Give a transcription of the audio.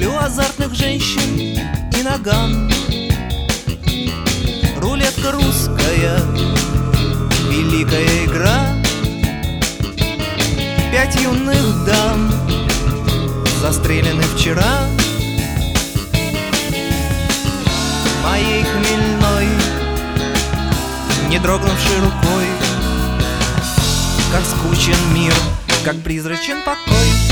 Люблю азартных женщин и наган. Рулетка русская, великая игра. 5 юных дам застрелены вчера. Моей хмельной, не дрогнувшей рукой, как скучен мир, как призрачен покой.